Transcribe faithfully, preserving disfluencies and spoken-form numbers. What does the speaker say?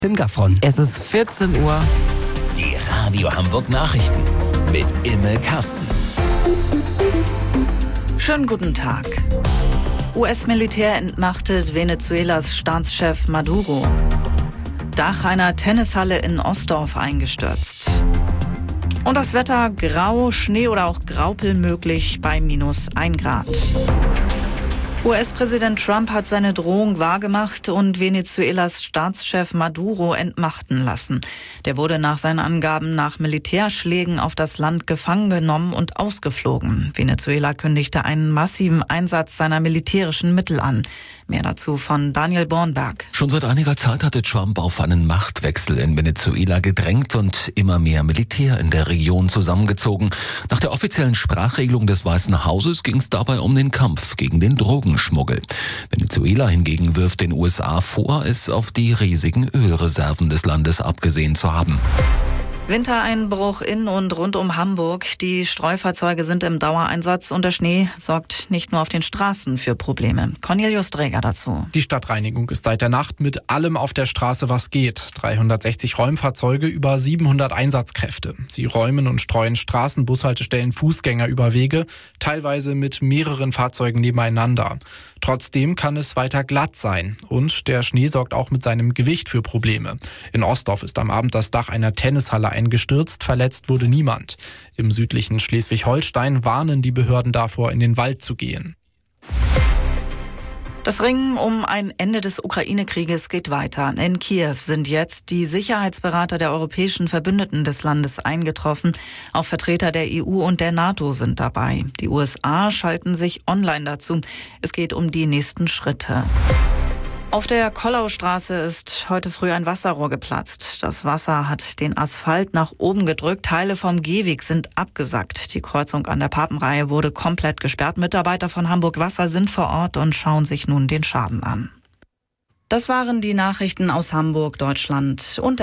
Im Gaffron. Es ist vierzehn Uhr. Die Radio Hamburg Nachrichten mit Imme Kasten. Schönen guten Tag. U S-Militär entmachtet Venezuelas Staatschef Maduro. Dach einer Tennishalle in Ostdorf eingestürzt. Und das Wetter grau, Schnee oder auch Graupel möglich bei minus ein Grad. U S-Präsident Trump hat seine Drohung wahrgemacht und Venezuelas Staatschef Maduro entmachten lassen. Der wurde nach seinen Angaben nach Militärschlägen auf das Land gefangen genommen und ausgeflogen. Venezuela kündigte einen massiven Einsatz seiner militärischen Mittel an. Mehr dazu von Daniel Bornberg. Schon seit einiger Zeit hatte Trump auf einen Machtwechsel in Venezuela gedrängt und immer mehr Militär in der Region zusammengezogen. Nach der offiziellen Sprachregelung des Weißen Hauses ging es dabei um den Kampf gegen den Drogenschmuggel. Venezuela hingegen wirft den U S A vor, es auf die riesigen Ölreserven des Landes abgesehen zu haben. Wintereinbruch in und rund um Hamburg. Die Streufahrzeuge sind im Dauereinsatz und der Schnee sorgt nicht nur auf den Straßen für Probleme. Cornelius Dräger dazu. Die Stadtreinigung ist seit der Nacht mit allem auf der Straße, was geht. dreihundertsechzig Räumfahrzeuge, über siebenhundert Einsatzkräfte. Sie räumen und streuen Straßen, Bushaltestellen, Fußgänger über Wege, teilweise mit mehreren Fahrzeugen nebeneinander. Trotzdem kann es weiter glatt sein und der Schnee sorgt auch mit seinem Gewicht für Probleme. In Ostdorf ist am Abend das Dach einer Tennishalle eingestürzt, verletzt wurde niemand. Im südlichen Schleswig-Holstein warnen die Behörden davor, in den Wald zu gehen. Das Ringen um ein Ende des Ukraine-Krieges geht weiter. In Kiew sind jetzt die Sicherheitsberater der europäischen Verbündeten des Landes eingetroffen. Auch Vertreter der E U und der NATO sind dabei. Die U S A schalten sich online dazu. Es geht um die nächsten Schritte. Auf der Kollaustraße ist heute früh ein Wasserrohr geplatzt. Das Wasser hat den Asphalt nach oben gedrückt. Teile vom Gehweg sind abgesackt. Die Kreuzung an der Papenreihe wurde komplett gesperrt. Mitarbeiter von Hamburg Wasser sind vor Ort und schauen sich nun den Schaden an. Das waren die Nachrichten aus Hamburg, Deutschland und